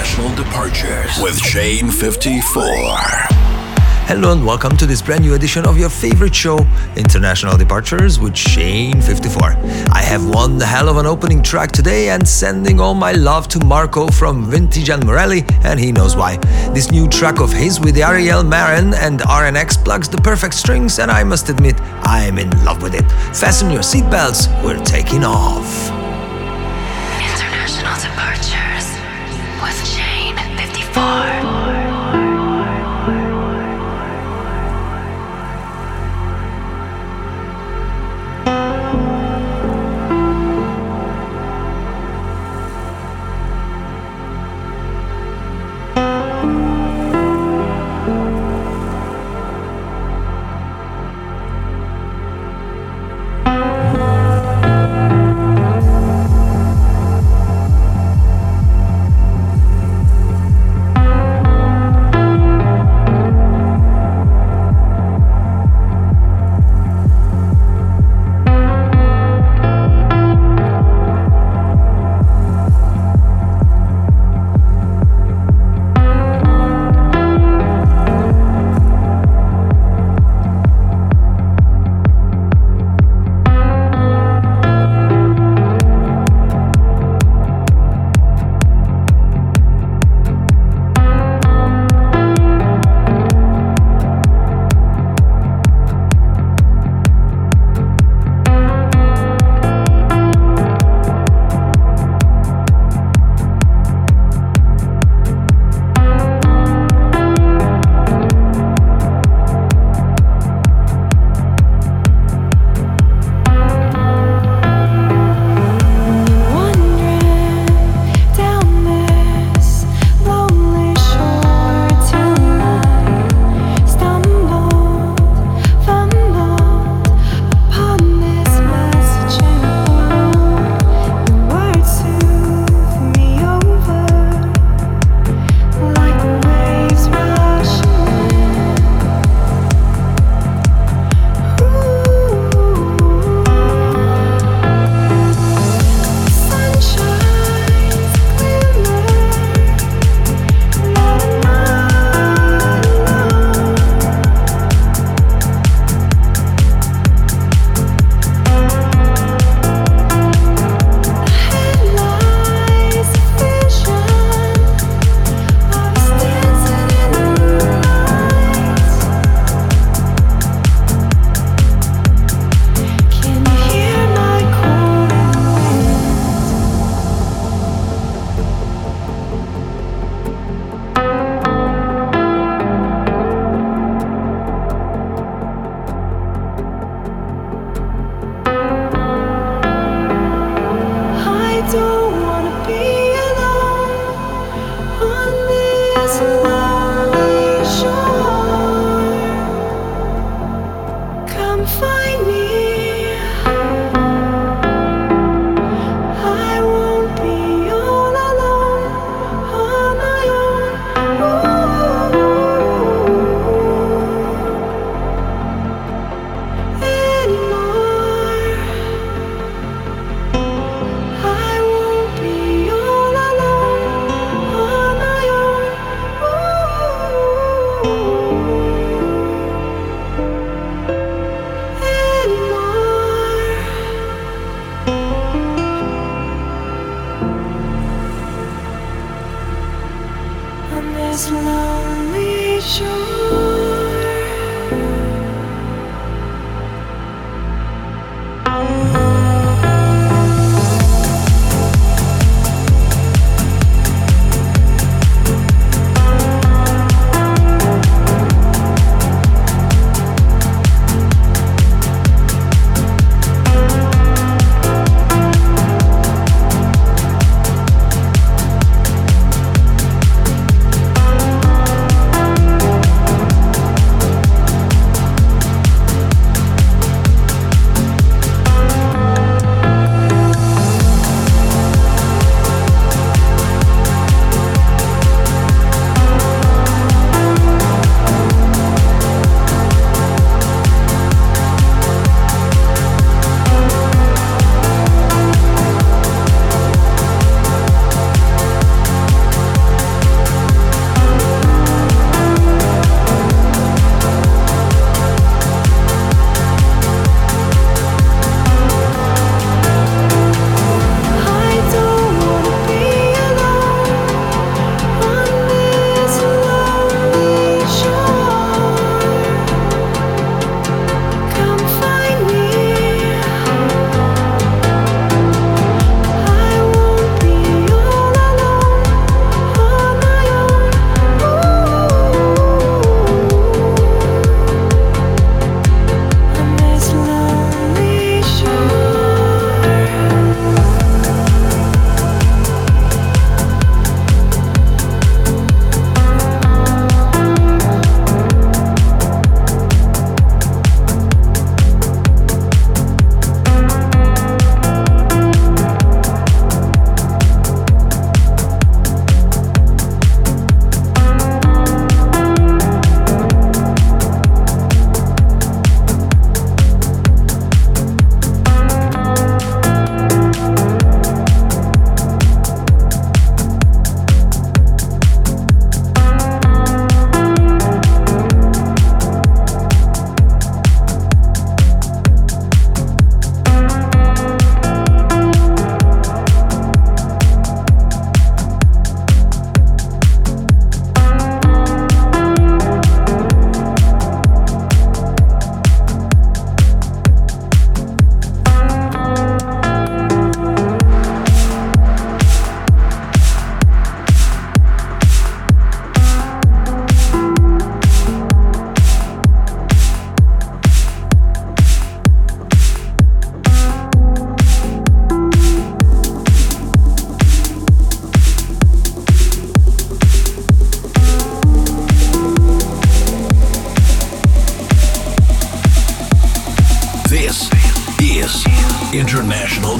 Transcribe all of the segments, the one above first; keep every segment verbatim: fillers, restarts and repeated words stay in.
International Departures with Shane fifty-four. Hello and welcome to this brand new edition of your favorite show, International Departures with Shane fifty-four. I have one hell of an opening track today and sending all my love to Marco from Vintage and Morelli, and he knows why. This new track of his with Ariel Marin and R N X plugs the perfect strings, and I must admit, I'm in love with it. Fasten your seatbelts, we're taking off. International Departures with Shane fifty-four.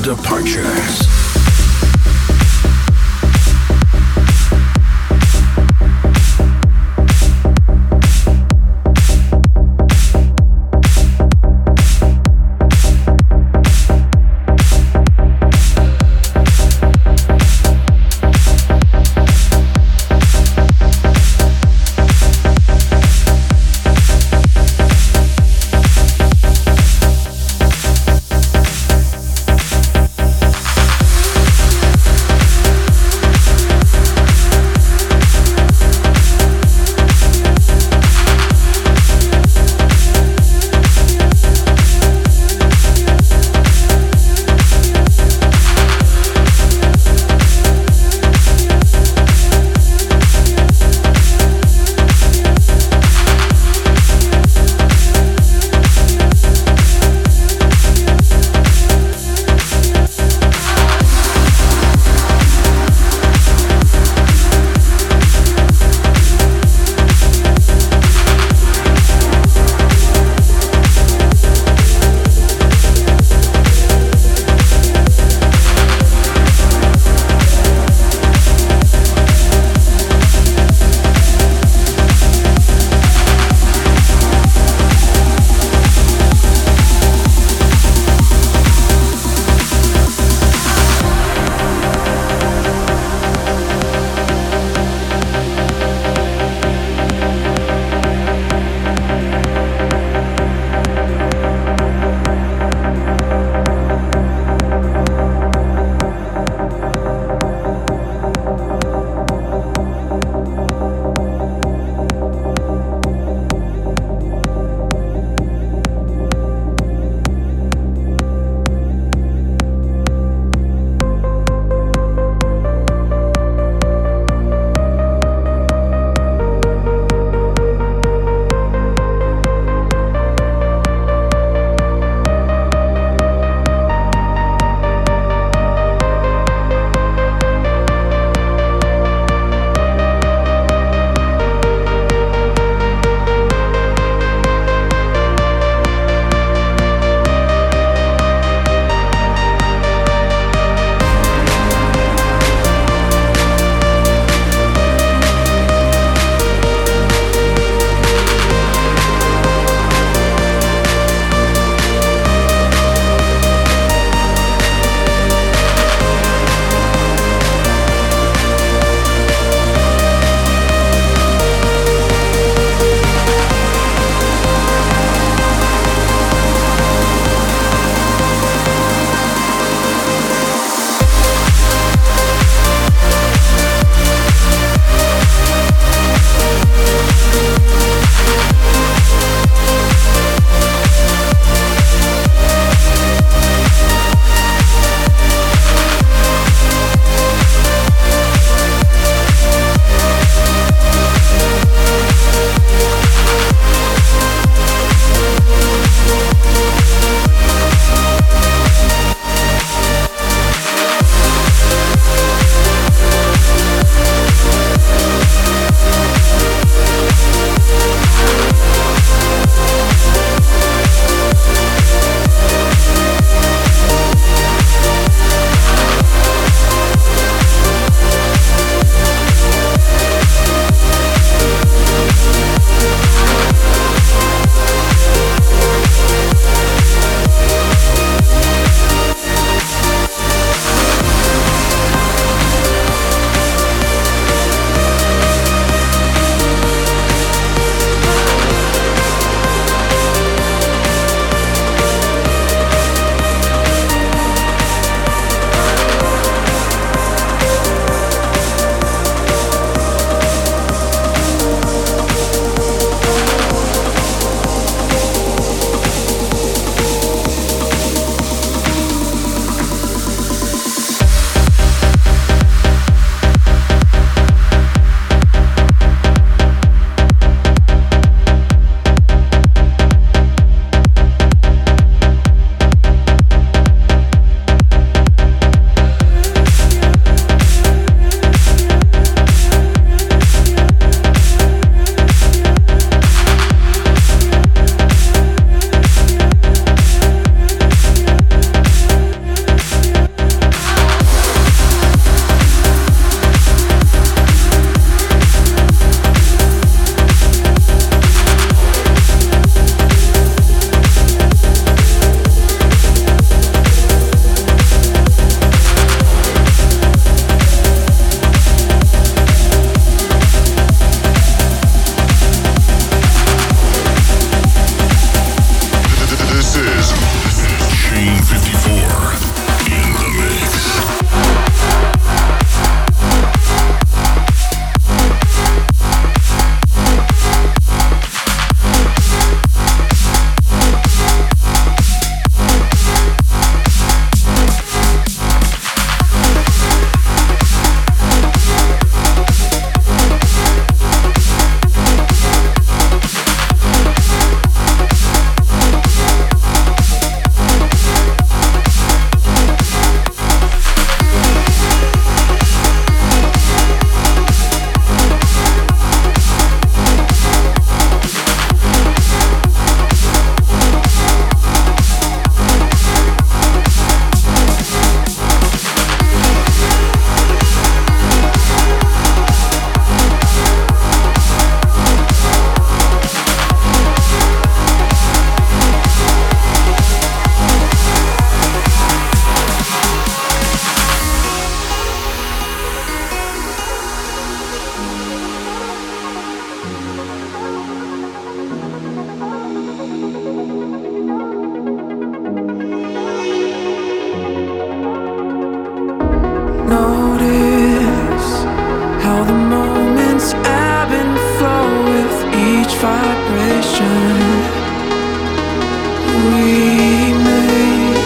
Departures. Notice how the moments ebb and flow with each vibration we make.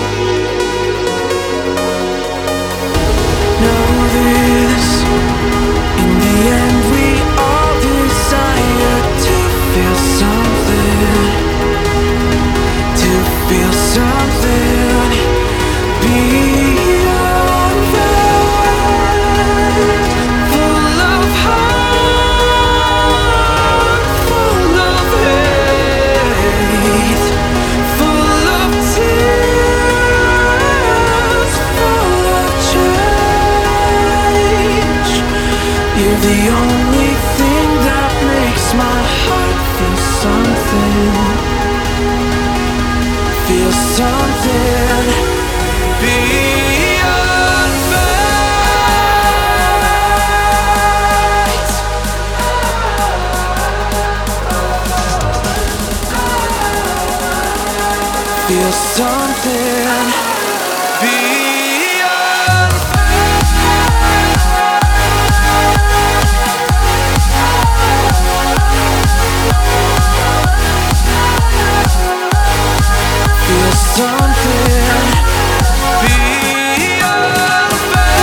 Know this, in the end we all desire to feel something, to feel something beyond that. Full of heart, full of hate, full of tears, full of change. You're the only thing that makes my heart feel something, feel something beyond fate. Feel something beyond feel something beyond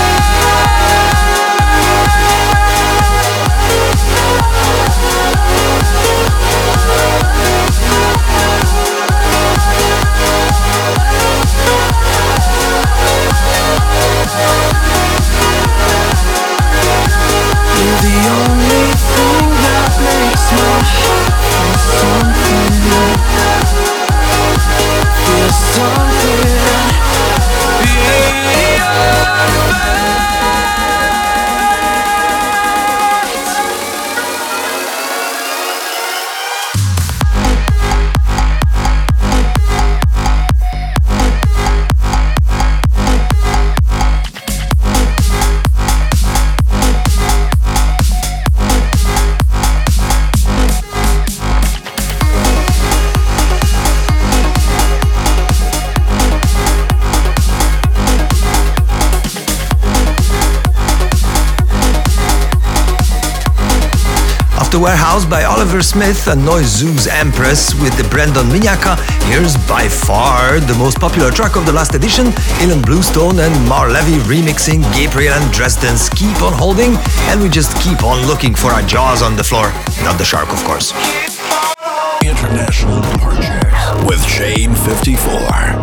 You're the only thing that makes my heart feel something, feel something beyond After Warehouse by Oliver Smith and Noizu's Empress with the Brandon Minyaka, here's by far the most popular track of the last edition, Ilan Bluestone and Mar Levy remixing Gabriel and Dresden's Keep On Holding, and we just keep on looking for our jaws on the floor, not the shark of course. International Departures with Shane fifty-four.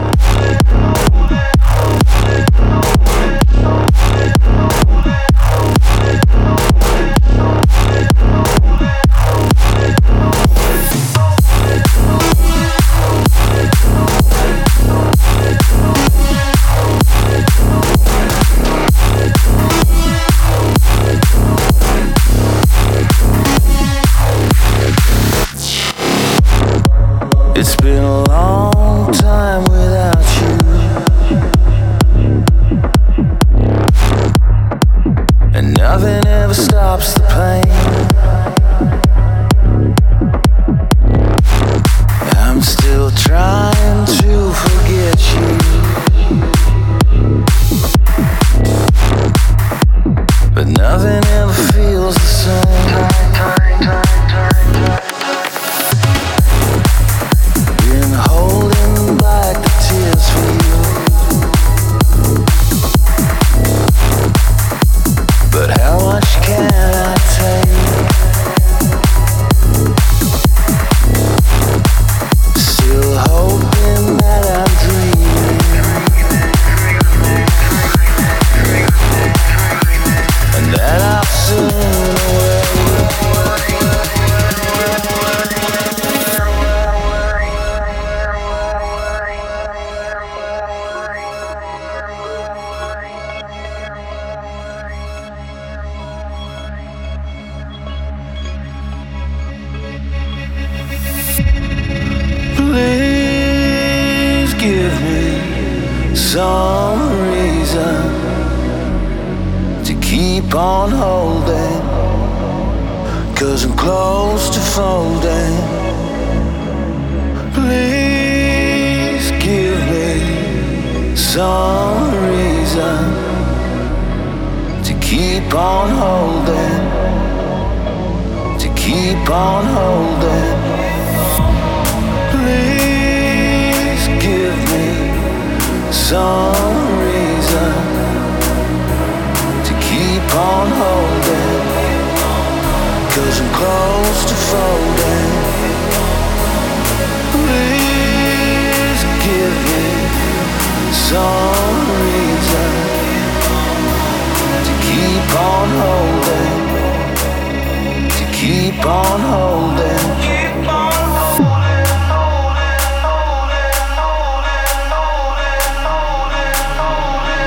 It's been a long time without you, and nothing ever stops the pain. I'm still trying to forget you, but nothing ever feels the same. Holding back the tears for you, but how much can I take? Still hoping that I'm dreaming, and that I'll soon some reason to keep on holding, 'cause I'm close to folding. Please give me some reason keep on holding, to keep on holding. Please give me some reason to keep on holding, 'cause I'm close to folding. Please give me some reason to keep on holding, to keep on holding. Keep on holding, holding, holding, holding, holding, holding, holding,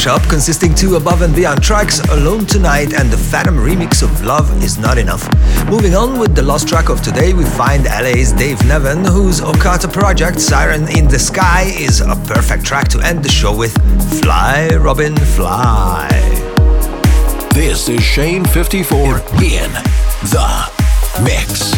mashup consisting two Above and Beyond tracks, Alone Tonight and the Phantom remix of Love Is Not Enough. Moving on with the last track of today, we find L A's Dave Nevin, whose Okata project Siren in the Sky is a perfect track to end the show with. Fly, Robin, fly. This is Shane fifty-four in the mix.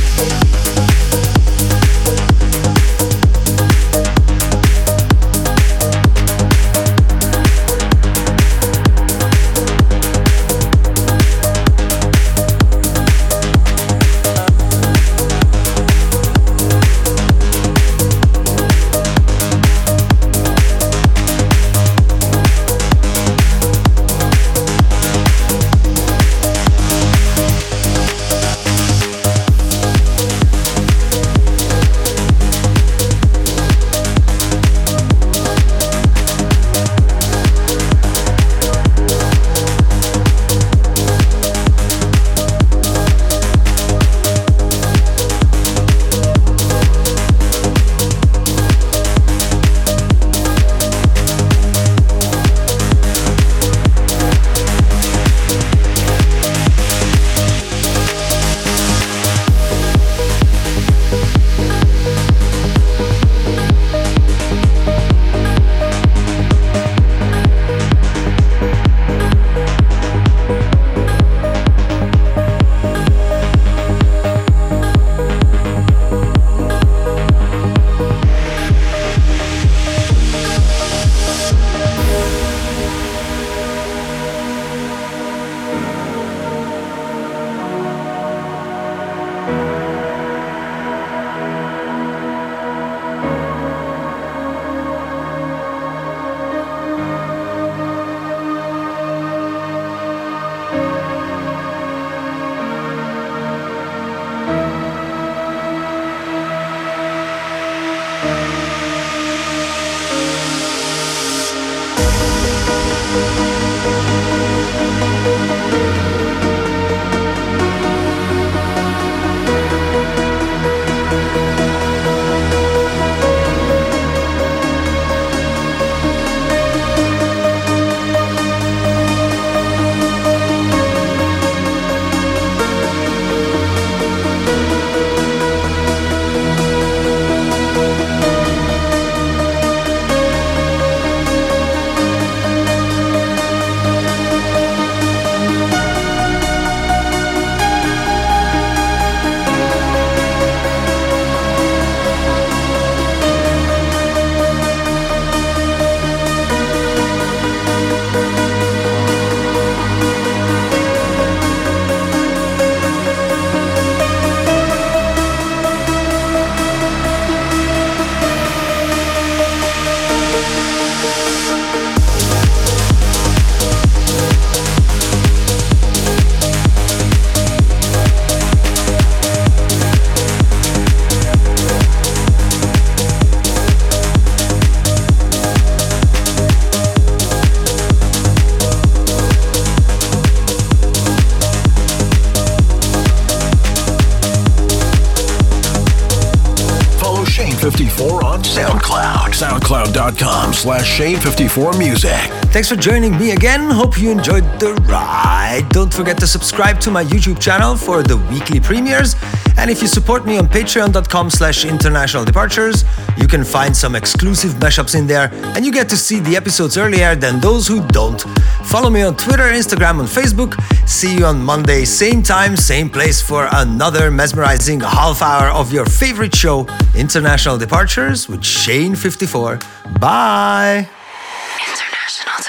fifty-four on SoundCloud. SoundCloud.com slash Shane54 Music. Thanks for joining me again. Hope you enjoyed the ride. Don't forget to subscribe to my YouTube channel for the weekly premieres. And if you support me on patreon.com slash international departures, you can find some exclusive mashups in there and you get to see the episodes earlier than those who don't. Follow me on Twitter, Instagram, and Facebook. See you on Monday, same time, same place for another mesmerizing half hour of your favorite show, International Departures with Shane fifty-four. Bye! International